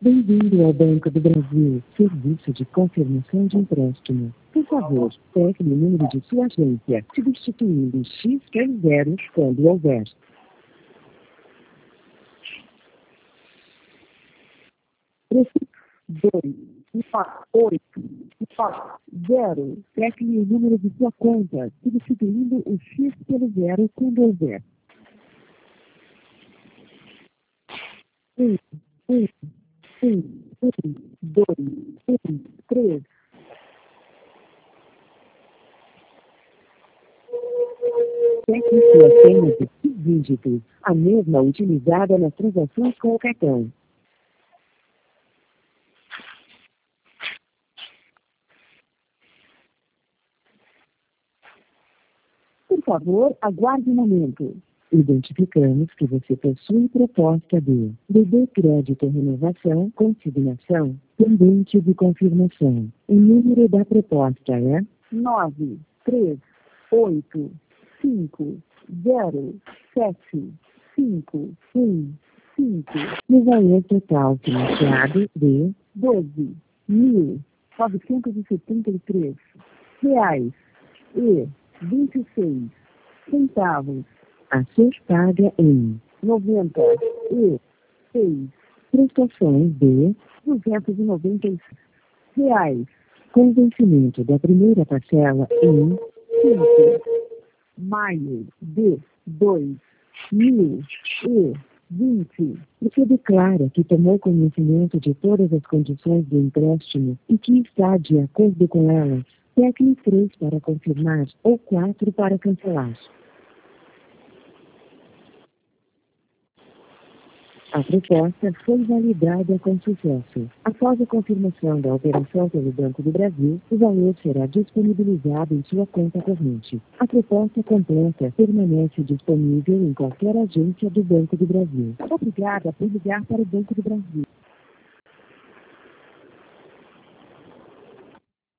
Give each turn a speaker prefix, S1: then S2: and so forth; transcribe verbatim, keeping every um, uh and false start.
S1: Bem-vindo ao Banco do Brasil, serviço de confirmação de empréstimo. Por favor, pegue o número de sua agência, substituindo X zero quando houver. dois, oito, zero. Pegue o número de sua conta, substituindo o X pelo zero quando houver. um, um, um, um, dois, um, três. Pegue sua senha de seis dígitos, a mesma utilizada nas transações com o cartão. Por favor, aguarde um momento. Identificamos que você possui proposta de B B Crédito Renovação, Consignação, pendente de confirmação. O número da proposta é nove, três, oito, cinco, zero, sete, cinco, um, cinco. No valor total financiado de doze mil novecentos e setenta e três reais e vinte e seis centavos. A ser paga em noventa e seis prestações de duzentos e noventa e seis reais. Com vencimento da primeira parcela em cinco de maio de dois mil e vinte. Você declara que tomou conhecimento de todas as condições do empréstimo e que está de acordo com elas. Tecle três para confirmar ou quatro para cancelar. A proposta foi validada com sucesso. Após a confirmação da operação pelo Banco do Brasil, o valor será disponibilizado em sua conta corrente. A proposta completa permanece disponível em qualquer agência do Banco do Brasil. Obrigada por ligar para o Banco do Brasil.